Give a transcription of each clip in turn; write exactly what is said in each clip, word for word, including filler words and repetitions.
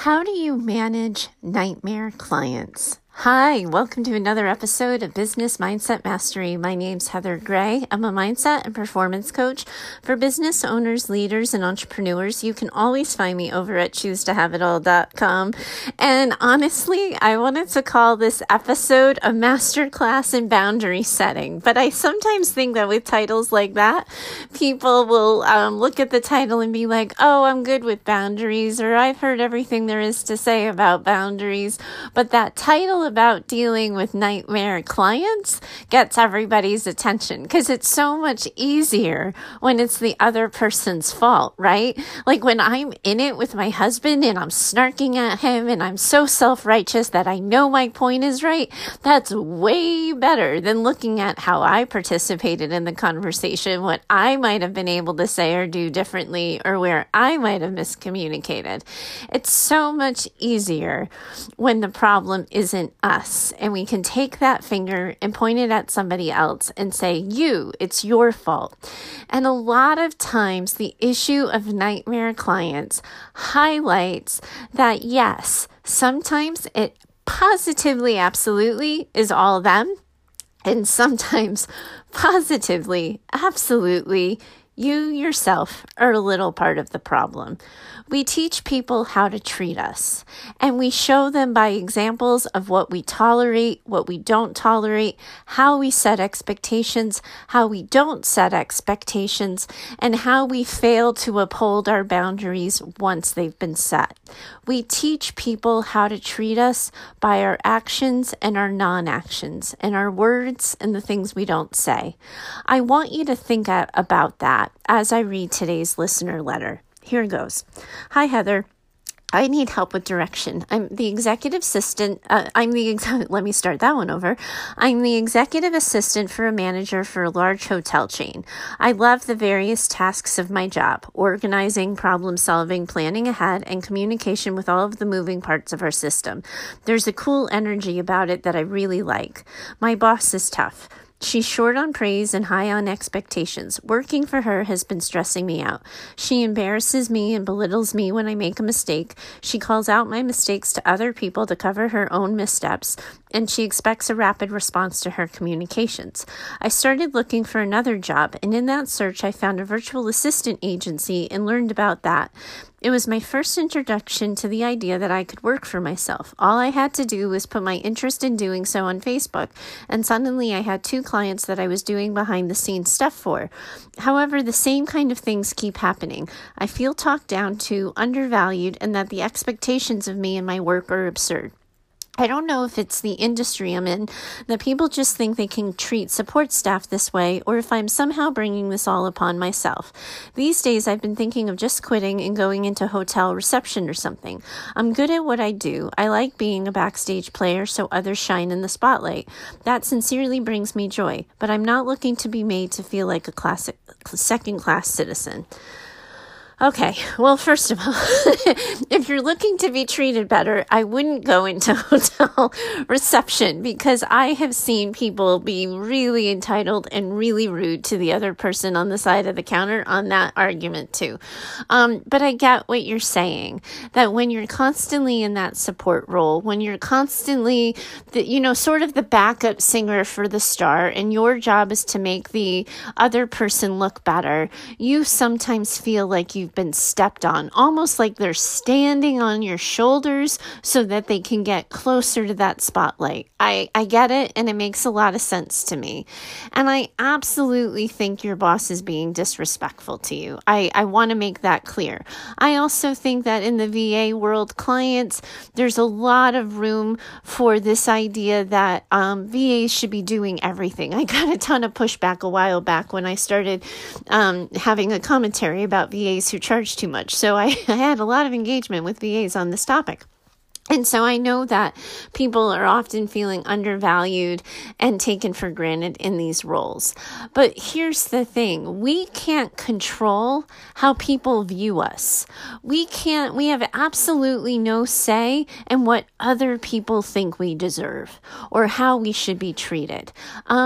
How do you manage nightmare clients? Hi, welcome to another episode of Business Mindset Mastery. My name's Heather Gray. I'm a mindset and performance coach for business owners, leaders, and entrepreneurs. You can always find me over at choose to have it all dot com. And honestly, I wanted to call this episode a masterclass in boundary setting. But I sometimes think that with titles like that, people will um, look at the title and be like, oh, I'm good with boundaries, or I've heard everything there is to say about boundaries. But that title about dealing with nightmare clients gets everybody's attention because it's so much easier when it's the other person's fault, right? Like when I'm in it with my husband and I'm snarking at him and I'm so self-righteous that I know my point is right, that's way better than looking at how I participated in the conversation, what I might have been able to say or do differently, or where I might have miscommunicated. It's so much easier when the problem isn't us, and we can take that finger and point it at somebody else and say, you, it's your fault. And a lot of times the issue of nightmare clients highlights that, yes, sometimes it positively, absolutely is all them. And sometimes positively, absolutely, you yourself are a little part of the problem. We teach people how to treat us, and we show them by examples of what we tolerate, what we don't tolerate, how we set expectations, how we don't set expectations, and how we fail to uphold our boundaries once they've been set. We teach people how to treat us by our actions and our non-actions, and our words and the things we don't say. I want you to think about that as I read today's listener letter. Here goes. Hi, Heather. I need help with direction. I'm the executive assistant. Uh, I'm the, ex- let me start that one over. I'm the executive assistant for a manager for a large hotel chain. I love the various tasks of my job: organizing, problem solving, planning ahead, and communication with all of the moving parts of our system. There's a cool energy about it that I really like. My boss is tough. She's short on praise and high on expectations. Working for her has been stressing me out. She embarrasses me and belittles me when I make a mistake. She calls out my mistakes to other people to cover her own missteps, and she expects a rapid response to her communications. I started looking for another job, and in that search, I found a virtual assistant agency and learned about that. It was my first introduction to the idea that I could work for myself. All I had to do was put my interest in doing so on Facebook, and suddenly I had two clients that I was doing behind the scenes stuff for. However, the same kind of things keep happening. I feel talked down to, undervalued, and that the expectations of me and my work are absurd. I don't know if it's the industry I'm in, that people just think they can treat support staff this way, or if I'm somehow bringing this all upon myself. These days, I've been thinking of just quitting and going into hotel reception or something. I'm good at what I do. I like being a backstage player so others shine in the spotlight. That sincerely brings me joy, but I'm not looking to be made to feel like a classic second-class citizen. Okay, well, first of all, if you're looking to be treated better, I wouldn't go into hotel reception, because I have seen people be really entitled and really rude to the other person on the side of the counter on that argument too. Um, but I get what you're saying, that when you're constantly in that support role, when you're constantly, the, you know, sort of the backup singer for the star, and your job is to make the other person look better, you sometimes feel like you You've been stepped on, almost like they're standing on your shoulders so that they can get closer to that spotlight. I, I get it, and it makes a lot of sense to me. And I absolutely think your boss is being disrespectful to you. I, I want to make that clear. I also think that in the V A world, clients, there's a lot of room for this idea that um, V As should be doing everything. I got a ton of pushback a while back when I started um, having a commentary about V As who charge too much. So I, I had a lot of engagement with V As on this topic. And so I know that people are often feeling undervalued and taken for granted in these roles. But here's the thing. We can't control how people view us. We can't, we have absolutely no say in what other people think we deserve or how we should be treated. Um,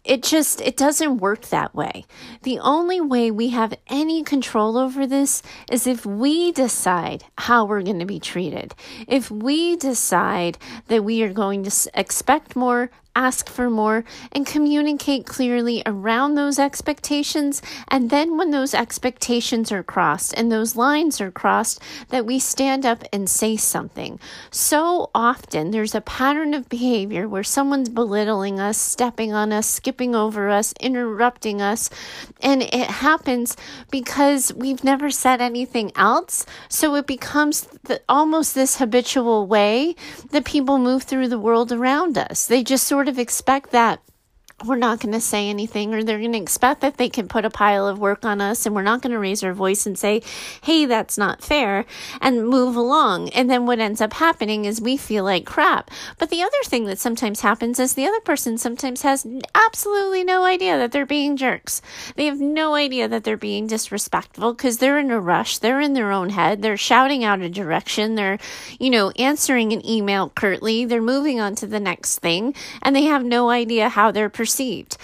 it just, it doesn't work that way. The only way we have any control over this is if we decide how we're going to be treated. If we decide that we are going to expect more, ask for more, and communicate clearly around those expectations. And then when those expectations are crossed and those lines are crossed, that we stand up and say something. So often there's a pattern of behavior where someone's belittling us, stepping on us, skipping over us, interrupting us. And it happens because we've never said anything else. So it becomes the, almost this habitual way that people move through the world around us. They just sort of expect that we're not going to say anything, or they're going to expect that they can put a pile of work on us and we're not going to raise our voice and say, hey, that's not fair, and move along. And then what ends up happening is we feel like crap. But the other thing that sometimes happens is the other person sometimes has absolutely no idea that they're being jerks. They have no idea that they're being disrespectful because they're in a rush. They're in their own head. They're shouting out a direction. They're, you know, answering an email curtly. They're moving on to the next thing, and they have no idea how they're perceived.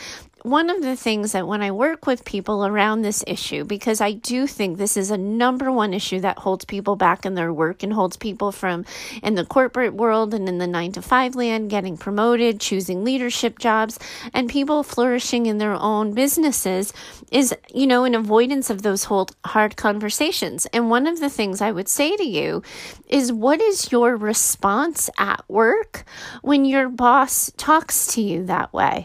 One of the things that when I work with people around this issue, because I do think this is a number one issue that holds people back in their work and holds people from in the corporate world and in the nine to five land, getting promoted, choosing leadership jobs, and people flourishing in their own businesses, is, you know, an avoidance of those whole hard conversations. And one of the things I would say to you is, what is your response at work when your boss talks to you that way?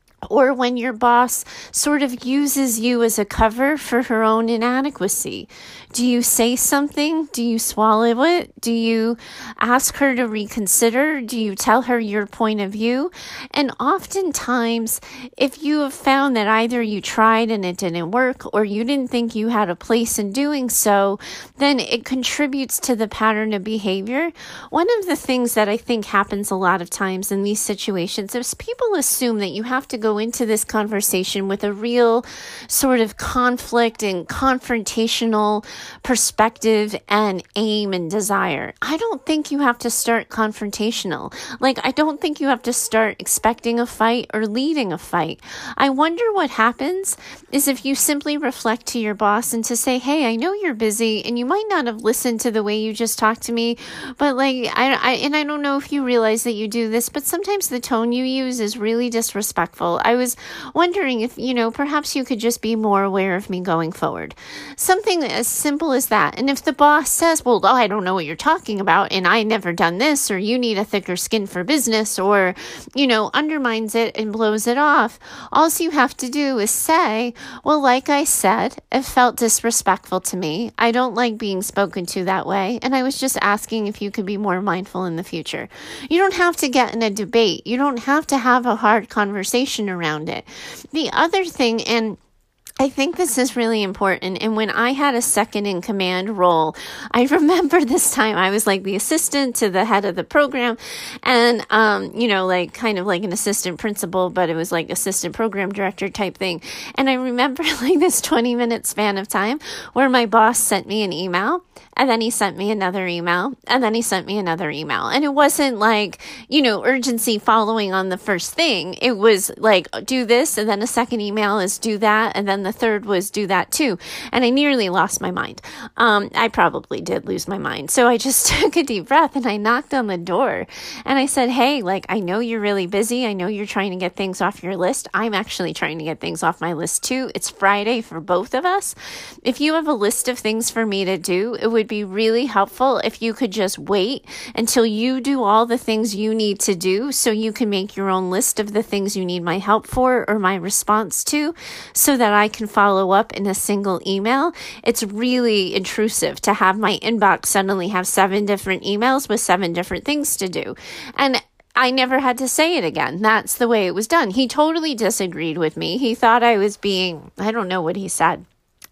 Or when your boss sort of uses you as a cover for her own inadequacy? Do you say something? Do you swallow it? Do you ask her to reconsider? Do you tell her your point of view? And oftentimes, if you have found that either you tried and it didn't work, or you didn't think you had a place in doing so, then it contributes to the pattern of behavior. One of the things that I think happens a lot of times in these situations is people assume that you have to go into this conversation with a real sort of conflict and confrontational perspective and aim and desire. I don't think you have to start confrontational. Like, I don't think you have to start expecting a fight or leading a fight. I wonder what happens is if you simply reflect to your boss and to say, hey, I know you're busy and you might not have listened to the way you just talked to me, but like, I, I and I don't know if you realize that you do this, but sometimes the tone you use is really disrespectful. I was wondering if, you know, perhaps you could just be more aware of me going forward. Something as simple as that. And if the boss says, well, oh, I don't know what you're talking about, and I never done this, or you need a thicker skin for business, or, you know, undermines it and blows it off, all you have to do is say, well, like I said, it felt disrespectful to me. I don't like being spoken to that way. And I was just asking if you could be more mindful in the future. You don't have to get in a debate. You don't have to have a hard conversation around it. The other thing, and I think this is really important. And when I had a second in command role, I remember this time I was like the assistant to the head of the program, and, um, you know, like kind of like an assistant principal, but it was like assistant program director type thing. And I remember like this twenty minute span of time where my boss sent me an email, and then he sent me another email, and then he sent me another email. And it wasn't like, you know, urgency following on the first thing. It was like, do this, and then a second email is do that, and then the third was do that too. And I nearly lost my mind. Um, I probably did lose my mind. So I just took a deep breath and I knocked on the door and I said, hey, like, I know you're really busy. I know you're trying to get things off your list. I'm actually trying to get things off my list too. It's Friday for both of us. If you have a list of things for me to do, it would be really helpful if you could just wait until you do all the things you need to do so you can make your own list of the things you need my help for or my response to, so that I can follow up in a single email. It's really intrusive to have my inbox suddenly have seven different emails with seven different things to do. And I never had to say it again. That's the way it was done. He totally disagreed with me. He thought I was being, I don't know what he said.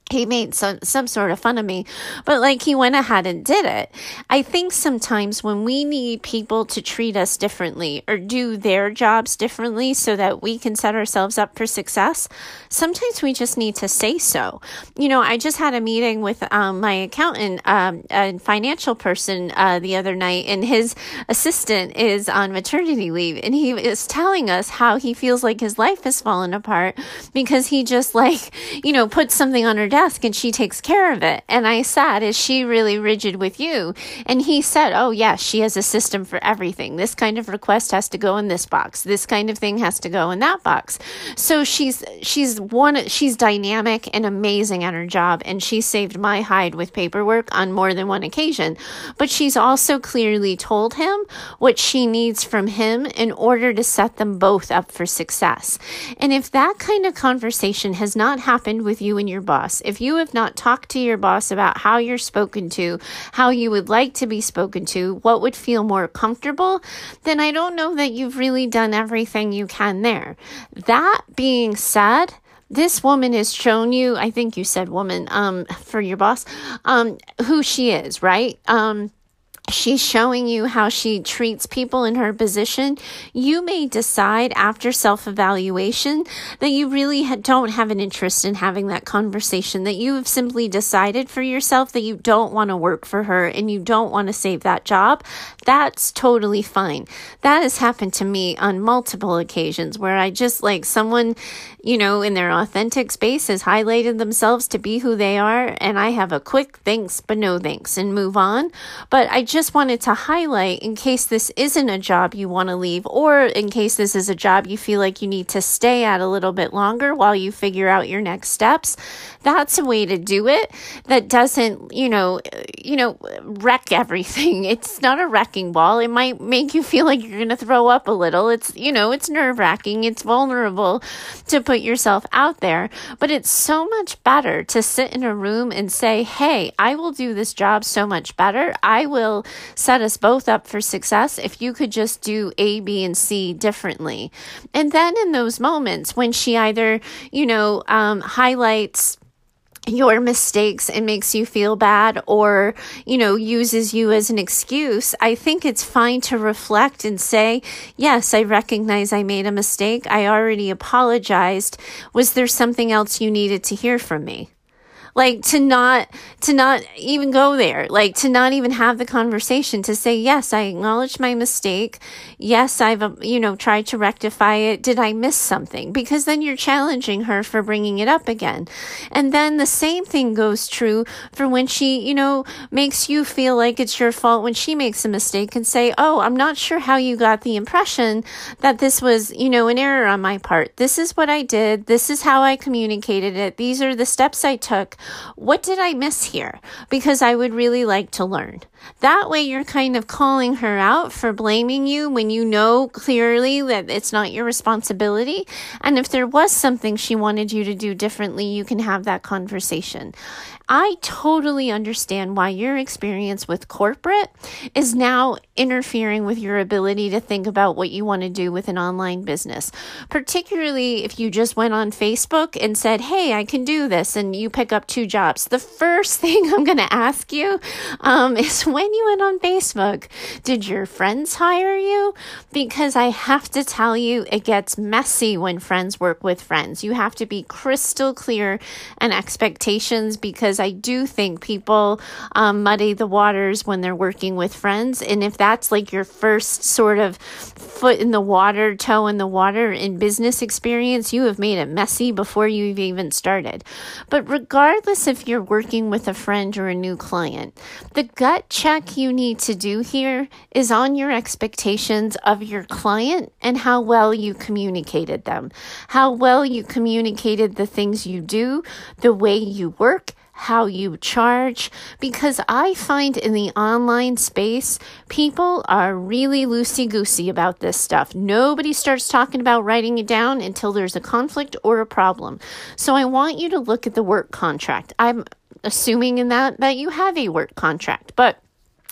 he made some, some sort of fun of me, but like he went ahead and did it. I think sometimes when we need people to treat us differently or do their jobs differently so that we can set ourselves up for success, sometimes we just need to say so. You know, I just had a meeting with um, my accountant, um, a financial person uh, the other night, and his assistant is on maternity leave, and he is telling us how he feels like his life has fallen apart because he just like, you know, puts something on her desk and she takes care of it. And I said, is she really rigid with you? And he said, oh yes, she has a system for everything. This kind of request has to go in this box. This kind of thing has to go in that box. So she's, she's one, she's dynamic and amazing at her job. And she saved my hide with paperwork on more than one occasion. But she's also clearly told him what she needs from him in order to set them both up for success. And if that kind of conversation has not happened with you and your boss, if you have not talked to your boss about how you're spoken to, how you would like to be spoken to, what would feel more comfortable, then I don't know that you've really done everything you can there. That being said, this woman has shown you, I think you said woman, um, for your boss, um, who she is, right? Um, She's showing you how she treats people in her position. You may decide after self-evaluation that you really ha- don't have an interest in having that conversation, that you have simply decided for yourself that you don't want to work for her and you don't want to save that job. That's totally fine. That has happened to me on multiple occasions where I just like someone, you know, in their authentic space has highlighted themselves to be who they are, and I have a quick thanks but no thanks and move on. But I just wanted to highlight, in case this isn't a job you want to leave, or in case this is a job you feel like you need to stay at a little bit longer while you figure out your next steps, that's a way to do it that doesn't, you know, you know, wreck everything. It's not a wrecking ball. It might make you feel like you're going to throw up a little. It's, you know, it's nerve-wracking. It's vulnerable to put yourself out there, but it's so much better to sit in a room and say, hey, I will do this job so much better. I will set us both up for success if you could just do A, B, and C differently. And then in those moments when she either, you know, um, highlights your mistakes and makes you feel bad, or, you know, uses you as an excuse, I think it's fine to reflect and say, yes, I recognize I made a mistake. I already apologized. Was there something else you needed to hear from me? Like to not, to not even go there, like to not even have the conversation, to say, yes, I acknowledge my mistake. Yes, I've, you know, tried to rectify it. Did I miss something? Because then you're challenging her for bringing it up again. And then the same thing goes true for when she, you know, makes you feel like it's your fault when she makes a mistake, and say, oh, I'm not sure how you got the impression that this was, you know, an error on my part. This is what I did. This is how I communicated it. These are the steps I took. What did I miss here? Because I would really like to learn. That way you're kind of calling her out for blaming you when you know clearly that it's not your responsibility. And if there was something she wanted you to do differently, you can have that conversation. I totally understand why your experience with corporate is now interfering with your ability to think about what you want to do with an online business, particularly if you just went on Facebook and said, hey, I can do this, and you pick up two jobs. The first thing I'm going to ask you um, is, when you went on Facebook, did your friends hire you? Because I have to tell you, it gets messy when friends work with friends. You have to be crystal clear in expectations, because I do think people um, muddy the waters when they're working with friends. And if that's like your first sort of foot in the water, toe in the water in business experience, you have made it messy before you've even started. But regardless if you're working with a friend or a new client, the gut check you need to do here is on your expectations of your client and how well you communicated them, how well you communicated the things you do, the way you work, how you charge, because I find in the online space, people are really loosey-goosey about this stuff. Nobody starts talking about writing it down until there's a conflict or a problem. So I want you to look at the work contract. I'm assuming in that that you have a work contract, but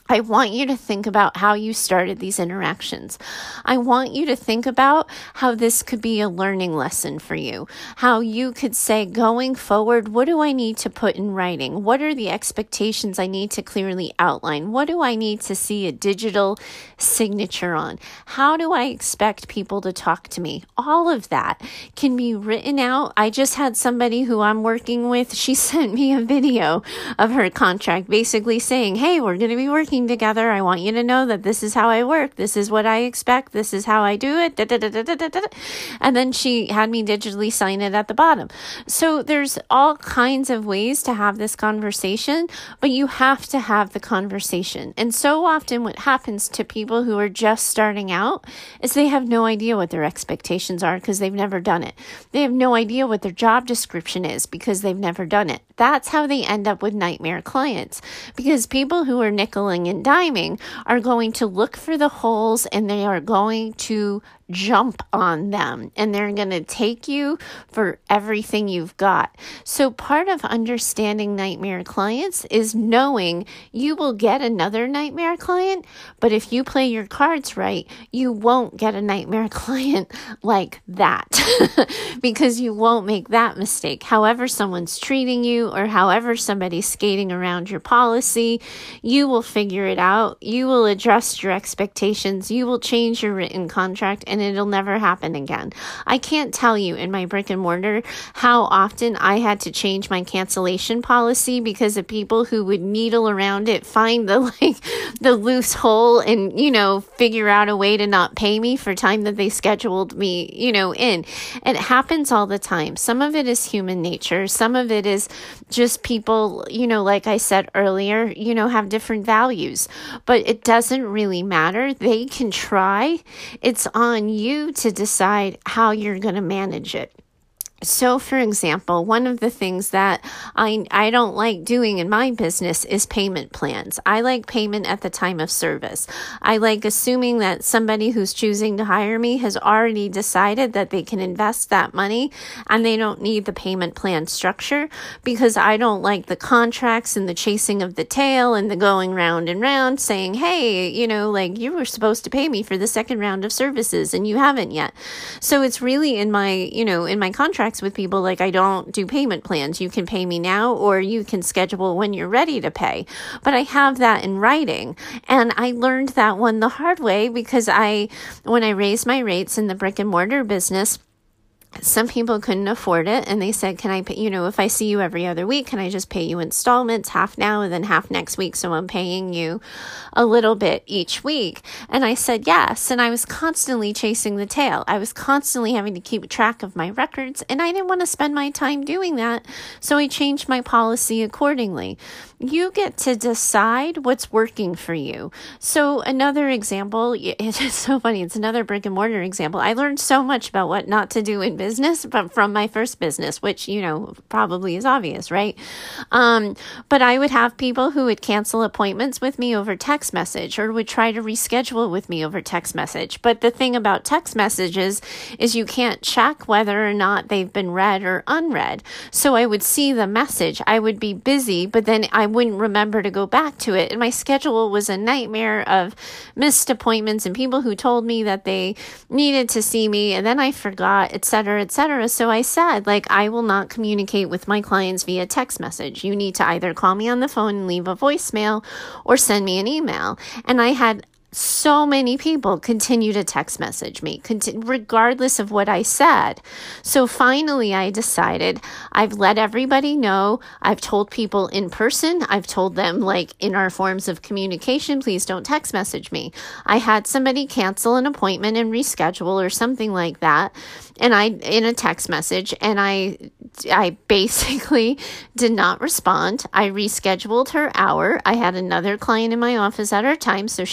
I want you to think about how you started these interactions. I want you to think about how this could be a learning lesson for you. How you could say, going forward, what do I need to put in writing? What are the expectations I need to clearly outline? What do I need to see a digital signature on? How do I expect people to talk to me? All of that can be written out. I just had somebody who I'm working with, she sent me a video of her contract basically saying, hey, we're going to be working together. I want you to know that this is how I work. This is what I expect. This is how I do it. Da, da, da, da, da, da, da. And then she had me digitally sign it at the bottom. So there's all kinds of ways to have this conversation, but you have to have the conversation. And so often what happens to people who are just starting out is they have no idea what their expectations are because they've never done it. They have no idea what their job description is because they've never done it. That's how they end up with nightmare clients, because people who are nickeling and diming are going to look for the holes and they are going to jump on them and they're going to take you for everything you've got. So part of understanding nightmare clients is knowing you will get another nightmare client, but if you play your cards right, you won't get a nightmare client like that because you won't make that mistake. However someone's treating you or however somebody's skating around your policy, you will figure it out. You will adjust your expectations. You will change your written contract and it'll never happen again. I can't tell you in my brick and mortar how often I had to change my cancellation policy because of people who would needle around it, find the like the loose hole and, you know, figure out a way to not pay me for time that they scheduled me, you know, in. It happens all the time. Some of it is human nature. Some of it is just people, you know, like I said earlier, you know, have different values, but it doesn't really matter. They can try. It's on you to decide how you're going to manage it. So, for example, one of the things that I I don't like doing in my business is payment plans. I like payment at the time of service. I like assuming that somebody who's choosing to hire me has already decided that they can invest that money and they don't need the payment plan structure, because I don't like the contracts and the chasing of the tail and the going round and round saying, hey, you know, like you were supposed to pay me for the second round of services and you haven't yet. So it's really in my, you know, in my contract with people, like I don't do payment plans. You can pay me now or you can schedule when you're ready to pay. But I have that in writing. And I learned that one the hard way because I, when I raised my rates in the brick and mortar business, some people couldn't afford it and they said, can I pay, you know, if I see you every other week, can I just pay you installments, half now and then half next week? So I'm paying you a little bit each week. And I said, yes. And I was constantly chasing the tail. I was constantly having to keep track of my records and I didn't want to spend my time doing that. So I changed my policy accordingly. You get to decide what's working for you. So another example, it's so funny. It's another brick and mortar example. I learned so much about what not to do in business, but from my first business, which, you know, probably is obvious, right? Um, but I would have people who would cancel appointments with me over text message or would try to reschedule with me over text message. But the thing about text messages is you can't check whether or not they've been read or unread. So I would see the message. I would be busy, but then I wouldn't remember to go back to it. And my schedule was a nightmare of missed appointments and people who told me that they needed to see me and then I forgot, et cetera, et cetera. So I said, like, I will not communicate with my clients via text message. You need to either call me on the phone and leave a voicemail or send me an email. And I had so many people continue to text message me, regardless of what I said. So finally, I decided I've let everybody know. I've told people in person. I've told them, like, in our forms of communication, please don't text message me. I had somebody cancel an appointment and reschedule or something like that. And I, in a text message, and I, I basically did not respond. I rescheduled her hour. I had another client in my office at her time, so she showed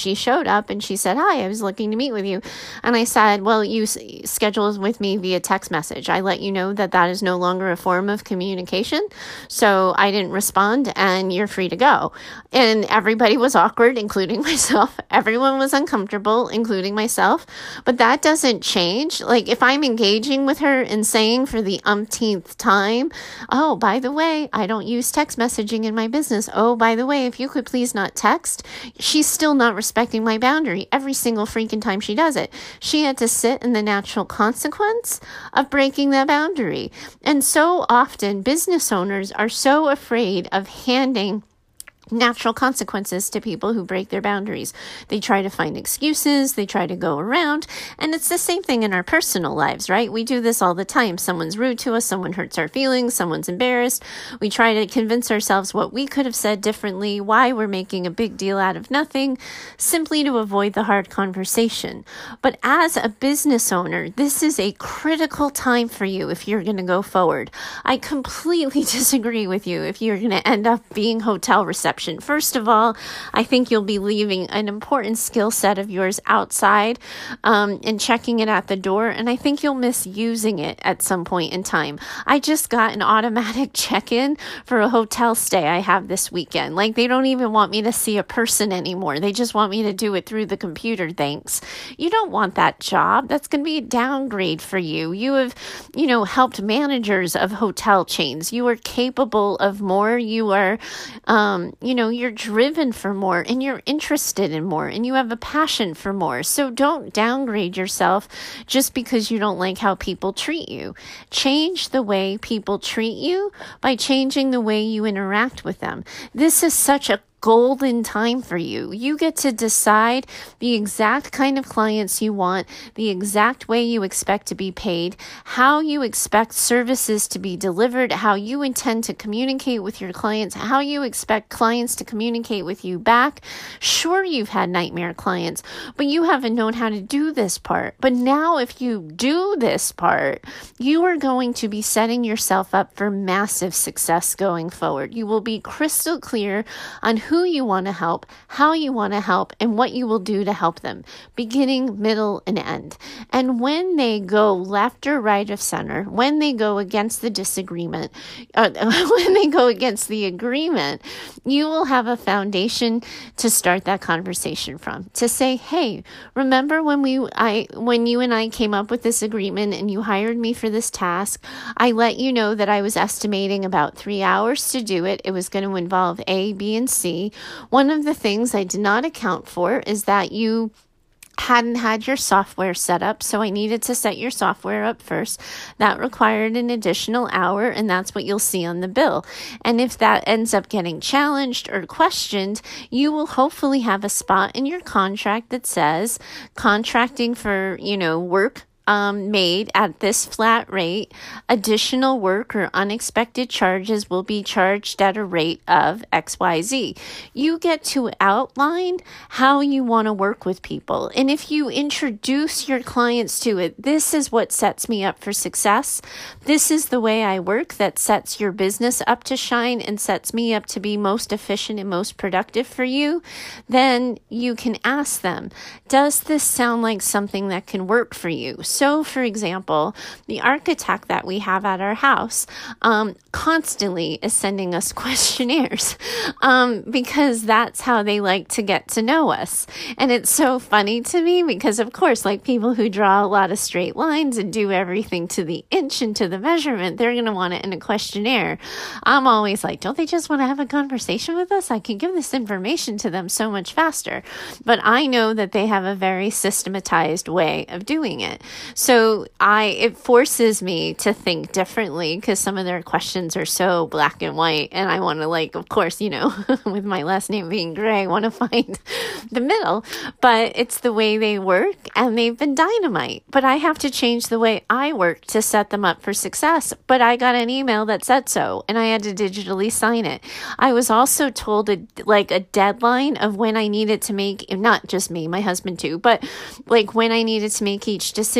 up and she said, hi, I was looking to meet with you. And I said, well, you s- scheduled with me via text message. I let you know that that is no longer a form of communication. So I didn't respond and you're free to go. And everybody was awkward, including myself. Everyone was uncomfortable, including myself. But that doesn't change. Like if I'm engaging with her and saying for the umpteenth time, oh, by the way, I don't use text messaging in my business. Oh, by the way, if you could please not text, she's still not respecting my boundary every single freaking time she does it. She had to sit in the natural consequence of breaking that boundary. And so often business owners are so afraid of handing natural consequences to people who break their boundaries. They try to find excuses, they try to go around, and it's the same thing in our personal lives, right? We do this all the time. Someone's rude to us, someone hurts our feelings, someone's embarrassed. We try to convince ourselves what we could have said differently, why we're making a big deal out of nothing, simply to avoid the hard conversation. But as a business owner, this is a critical time for you if you're going to go forward. I completely disagree with you if you're going to end up being hotel reception. First of all, I think you'll be leaving an important skill set of yours outside um, and checking it at the door. And I think you'll miss using it at some point in time. I just got an automatic check-in for a hotel stay I have this weekend. Like they don't even want me to see a person anymore. They just want me to do it through the computer. Thanks. You don't want that job. That's going to be a downgrade for you. You have, you know, helped managers of hotel chains. You are capable of more. You are, um, you know, you're driven for more and you're interested in more and you have a passion for more. So don't downgrade yourself just because you don't like how people treat you. Change the way people treat you by changing the way you interact with them. This is such a golden time for you. You get to decide the exact kind of clients you want, the exact way you expect to be paid, how you expect services to be delivered, how you intend to communicate with your clients, how you expect clients to communicate with you back. Sure, you've had nightmare clients, but you haven't known how to do this part. But now if you do this part, you are going to be setting yourself up for massive success going forward. You will be crystal clear on who who you want to help, how you want to help, and what you will do to help them, beginning, middle, and end. And when they go left or right of center, when they go against the disagreement, uh, when they go against the agreement, you will have a foundation to start that conversation from. To say, hey, remember when we, I, when you and I came up with this agreement and you hired me for this task, I let you know that I was estimating about three hours to do it. It was going to involve A, B, and C. One of the things I did not account for is that you hadn't had your software set up, so I needed to set your software up first. That required an additional hour, and that's what you'll see on the bill. And if that ends up getting challenged or questioned, you will hopefully have a spot in your contract that says contracting for, you know, work Um, made at this flat rate, additional work or unexpected charges will be charged at a rate of X Y Z. You get to outline how you want to work with people. And if you introduce your clients to it, this is what sets me up for success. This is the way I work that sets your business up to shine and sets me up to be most efficient and most productive for you. Then you can ask them, does this sound like something that can work for you? So, for example, the architect that we have at our house um, constantly is sending us questionnaires um, because that's how they like to get to know us. And it's so funny to me because, of course, like people who draw a lot of straight lines and do everything to the inch and to the measurement, they're going to want it in a questionnaire. I'm always like, don't they just want to have a conversation with us? I can give this information to them so much faster. But I know that they have a very systematized way of doing it. So I, it forces me to think differently because some of their questions are so black and white. And I want to, like, of course, you know, with my last name being Gray, I want to find the middle, but it's the way they work and they've been dynamite. But I have to change the way I work to set them up for success. But I got an email that said so, and I had to digitally sign it. I was also told a, like a deadline of when I needed to make, not just me, my husband too, but like when I needed to make each decision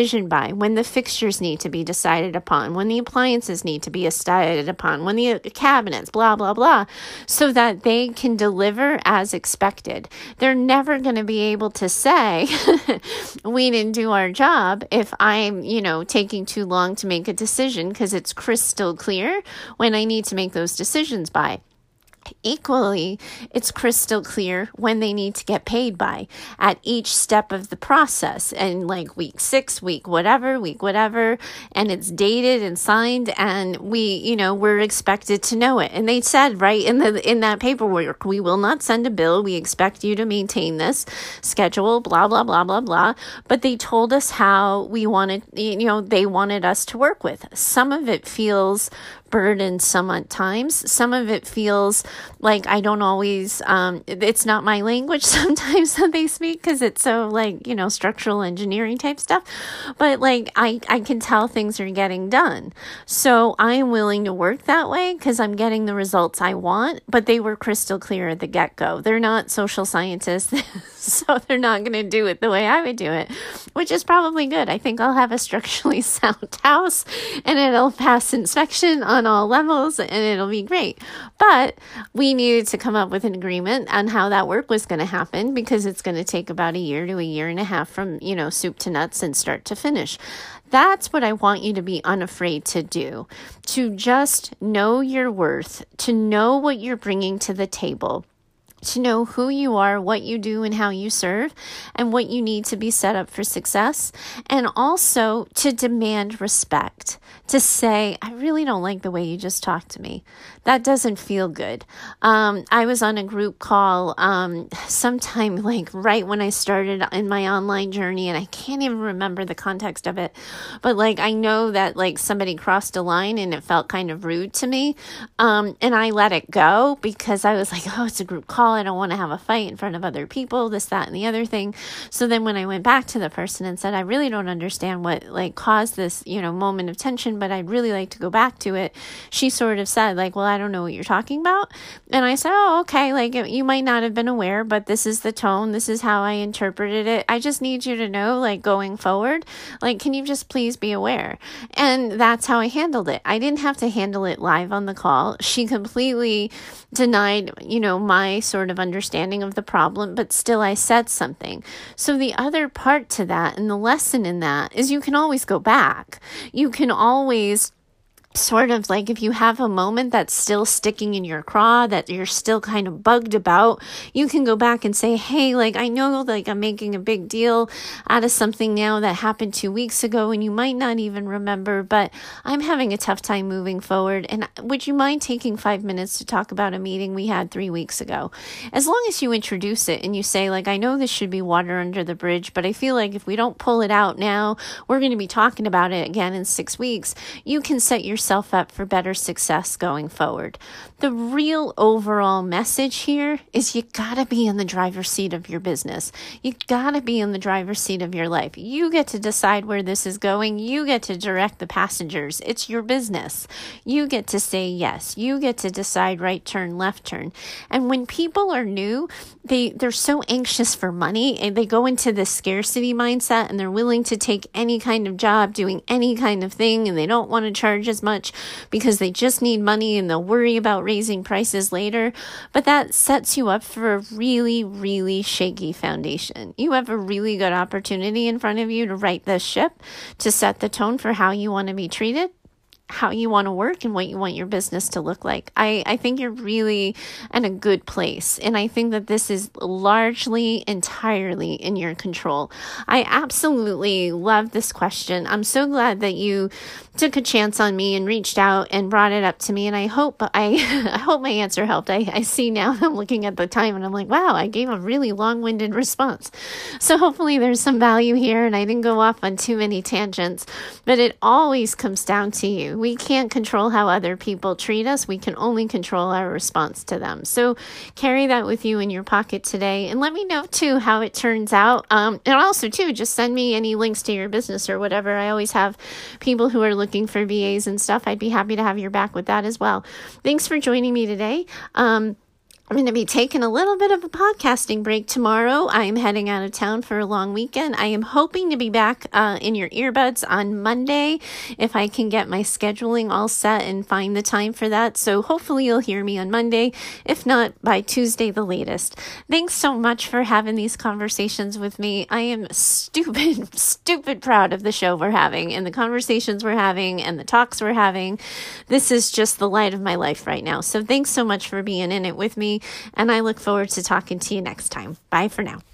decision by, when the fixtures need to be decided upon, when the appliances need to be decided upon, when the cabinets, blah, blah, blah, so that they can deliver as expected. They're never going to be able to say, we didn't do our job if I'm, you know, taking too long to make a decision, because it's crystal clear when I need to make those decisions by. Equally, it's crystal clear when they need to get paid by at each step of the process, and like week six, week whatever, week whatever, and it's dated and signed, and we, you know, we're expected to know it. And they said right in the in that paperwork, we will not send a bill. We expect you to maintain this schedule, blah, blah, blah, blah, blah. But they told us how we wanted, you know, they wanted us to work with. Some of it feels burdensome at times. Some of it feels like I don't always, um, it's not my language sometimes that they speak, because it's so like, you know, structural engineering type stuff. But like, I, I can tell things are getting done. So I'm willing to work that way because I'm getting the results I want, but they were crystal clear at the get-go. They're not social scientists, so they're not going to do it the way I would do it, which is probably good. I think I'll have a structurally sound house and it'll pass inspection on all levels and it'll be great. But we needed to come up with an agreement on how that work was going to happen, because it's going to take about a year to a year and a half from, you know, soup to nuts and start to finish. That's what I want you to be unafraid to do, to just know your worth, to know what you're bringing to the table, to know who you are, what you do, and how you serve, and what you need to be set up for success, and also to demand respect, to say, I really don't like the way you just talked to me. That doesn't feel good. Um, I was on a group call um, sometime like right when I started in my online journey, and I can't even remember the context of it, but like I know that like somebody crossed a line and it felt kind of rude to me, um, and I let it go because I was like, oh, it's a group call. I don't want to have a fight in front of other people, this, that, and the other thing. So then when I went back to the person and said, I really don't understand what like caused this, you know, moment of tension, but I'd really like to go back to it. She sort of said like, well, I don't know what you're talking about. And I said, oh, okay. Like you might not have been aware, but this is the tone. This is how I interpreted it. I just need you to know, like going forward, like, can you just please be aware? And that's how I handled it. I didn't have to handle it live on the call. She completely denied, you know, my sort of understanding of the problem, but still I said something. So the other part to that and the lesson in that is you can always go back. You can always sort of like if you have a moment that's still sticking in your craw, that you're still kind of bugged about, you can go back and say, hey, like I know like I'm making a big deal out of something now that happened two weeks ago and you might not even remember, but I'm having a tough time moving forward. And would you mind taking five minutes to talk about a meeting we had three weeks ago? As long as you introduce it and you say like, I know this should be water under the bridge, but I feel like if we don't pull it out now, we're going to be talking about it again in six weeks. You can set your yourself up for better success going forward. The real overall message here is you gotta be in the driver's seat of your business. You gotta be in the driver's seat of your life. You get to decide where this is going. You get to direct the passengers. It's your business. You get to say yes. You get to decide right turn, left turn. And when people are new, they, they're so anxious for money and they go into this scarcity mindset and they're willing to take any kind of job, doing any kind of thing, and they don't want to charge as much because they just need money and they'll worry about raising prices later. But that sets you up for a really, really shaky foundation. You have a really good opportunity in front of you to right this ship, to set the tone for how you want to be treated, how you want to work, and what you want your business to look like. I, I think you're really in a good place. And I think that this is largely, entirely in your control. I absolutely love this question. I'm so glad that you took a chance on me and reached out and brought it up to me. And I hope I, I hope my answer helped. I, I see now I'm looking at the time and I'm like, wow, I gave a really long-winded response. So hopefully there's some value here and I didn't go off on too many tangents, but it always comes down to you. We can't control how other people treat us. We can only control our response to them. So carry that with you in your pocket today and let me know too how it turns out. Um, and also too, just send me any links to your business or whatever. I always have people who are looking for V As and stuff. I'd be happy to have your back with that as well. Thanks for joining me today. Um, I'm going to be taking a little bit of a podcasting break tomorrow. I am heading out of town for a long weekend. I am hoping to be back uh, in your earbuds on Monday if I can get my scheduling all set and find the time for that. So hopefully you'll hear me on Monday, if not by Tuesday the latest. Thanks so much for having these conversations with me. I am stupid, stupid proud of the show we're having and the conversations we're having and the talks we're having. This is just the light of my life right now. So thanks so much for being in it with me. And I look forward to talking to you next time. Bye for now.